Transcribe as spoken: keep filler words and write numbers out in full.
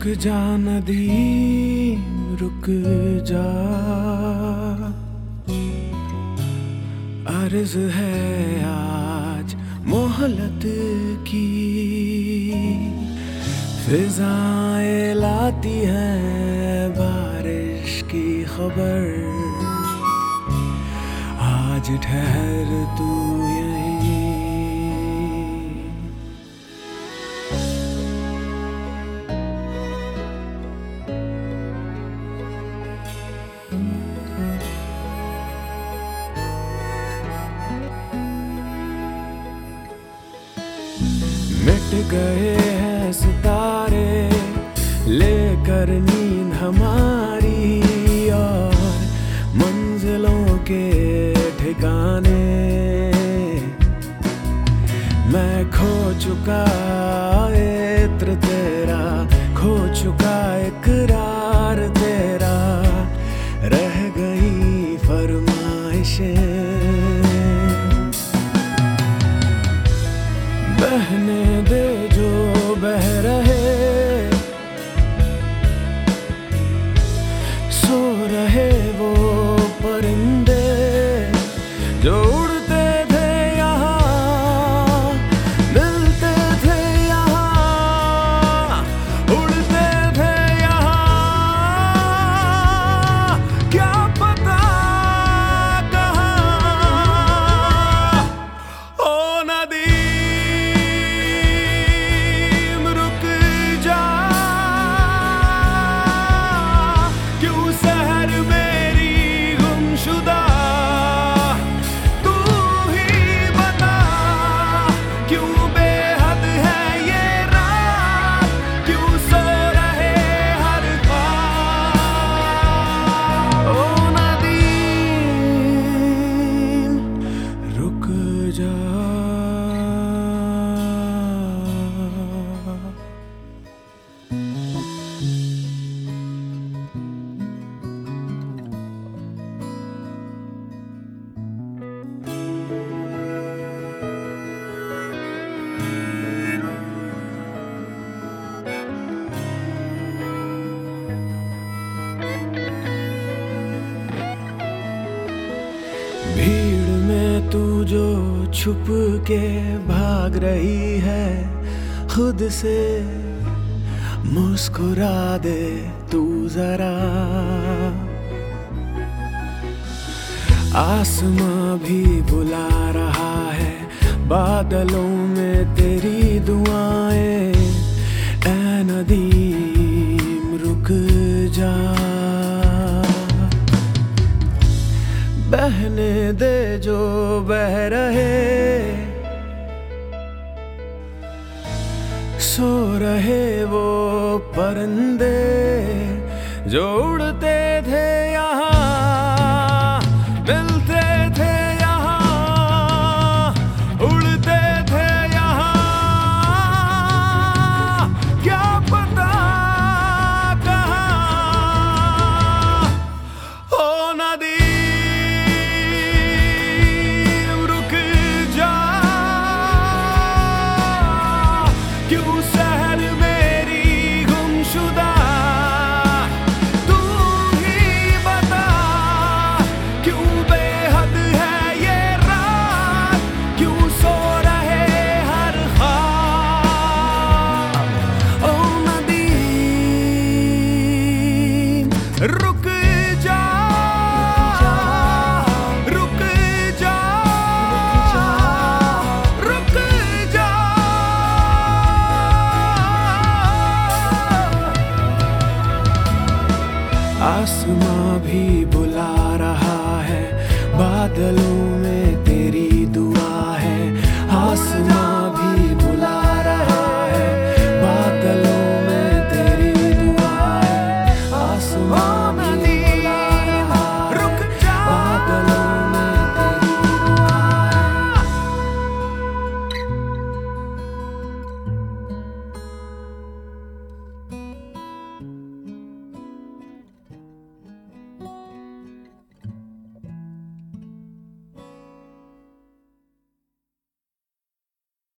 रुक जा नदीम रुक जा, अर्ज है आज मोहलत की। फिजाएं लाती हैं बारिश की खबर, आज ठहर तू यहीं। मिट गए हैं सितारे लेकर नींद हमारी, और मंजिलों के ठिकाने मैं खो चुका इत्र तेरा, खो चुका इकरार तेरा, रह गई फरमाइशें। बहने दे जो बह रहे, सो रहे वो परिंदे जो उड़ते थे यहाँ, मिलते थे यहाँ, उड़ते थे यहाँ, क्या पता कहाँ। ओ नदी भीड़ में तू जो छुप के भाग रही है खुद से, मुस्कुरा दे तू जरा। आसमां भी बुला रहा है बादलों में तेरी दुआएं, ऐ नदीम रुक जा। बहने दे जो बह रहे, सो रहे वो परिंदे जो उड़ते थे यहाँ, मिलते थे यहाँ, उड़ते थे यहाँ, क्या पता कहाँ। ओ नदी रुक जा, रुक जा, रुक जा। आसमां भी बुला रहा है बादलों में